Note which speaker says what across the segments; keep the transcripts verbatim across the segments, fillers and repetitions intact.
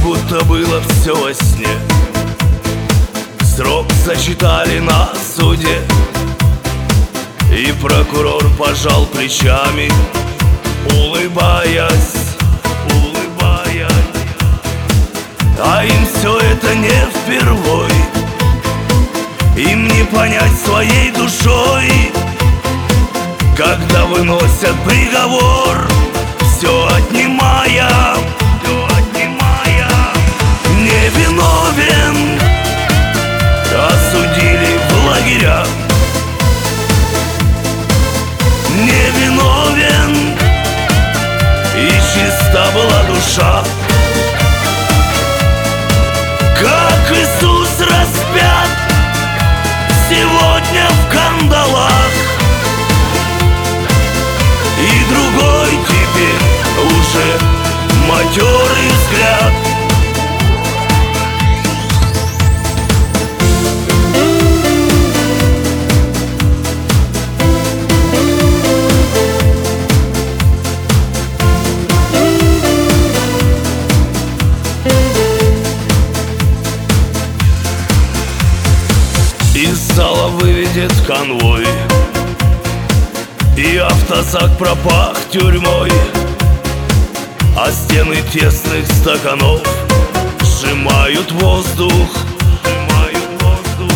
Speaker 1: будто было все во сне. Срок зачитали на суде, и прокурор пожал плечами, улыбаясь, улыбаясь. А им все это не впервой, им не понять своей душой, когда выносят приговор, все отнимая, все отнимая. Невиновен, осудили в лагеря. Невиновен, и чиста была душа. Как Иисус распят сегодня в кандалах, и другой теперь уже матерый взгляд. Из зала выведет конвой, и автозак пропах тюрьмой, а стены тесных стаканов сжимают воздух, сжимают воздух.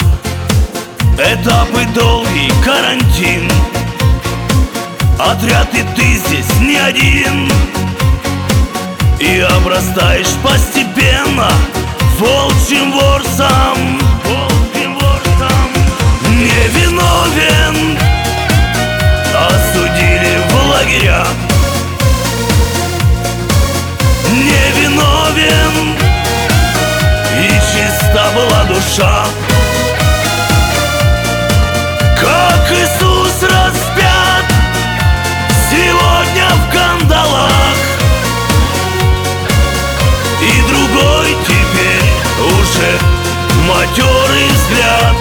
Speaker 1: Этапы долгий, карантин, отряд и ты здесь не один, и обрастаешь постепенно волчьим ворсом. Невиновен, осудили в лагеря. Невиновен, и чиста была душа. Как Иисус распят сегодня в кандалах, и другой теперь уже матерый взгляд.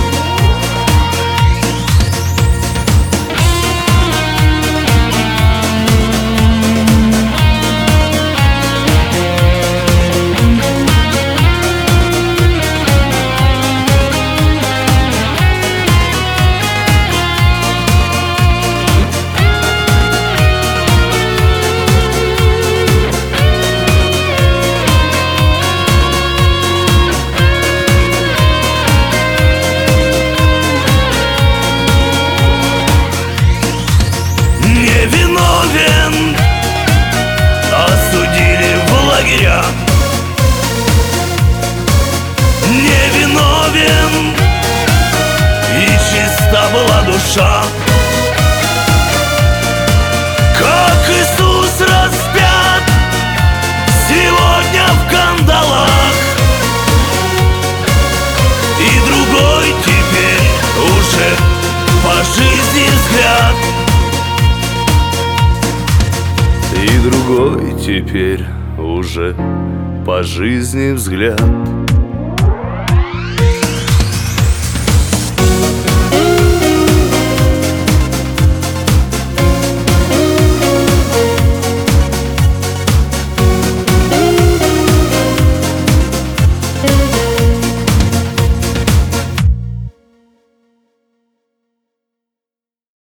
Speaker 1: Невиновен, осудили в лагеря. Невиновен, и чиста была душа. Как Иисус распят сегодня в кандалах, и другой теперь уже по жизни взгляд. И другой теперь уже по жизни взгляд.